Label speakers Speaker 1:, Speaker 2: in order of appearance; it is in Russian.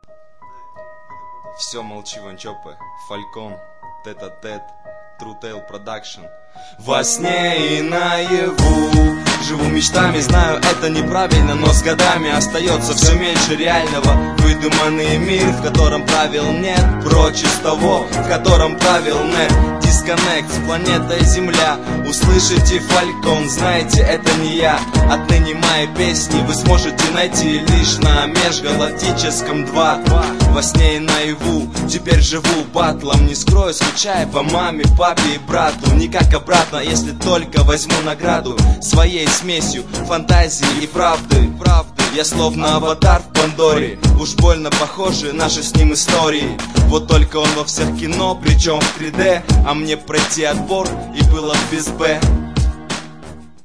Speaker 1: Все, молчи, Ванчопе, Фалькон, Тет-а-тет, Трутейл Продакшн. Во сне и наяву живу мечтами, знаю, это неправильно, но с годами остается все меньше реального. Выдуманный мир, в котором правил нет, прочь из того, в котором правил нет. Дисконнект с планетой Земля. Услышите, Фалькон, знаете, это не я. Отныне мои песни вы сможете найти лишь на межгалактическом 2. Во сне и наяву теперь живу батлом. Не скрою, скучаю по маме, папе и брату. Никак обратно, если только возьму награду своей смесью фантазии и правды. Я словно аватар в Пандоре. Уж больно похожи наши с ним истории. Вот только он во всех кино, причем в 3D, а мне пройти отбор и было без Б.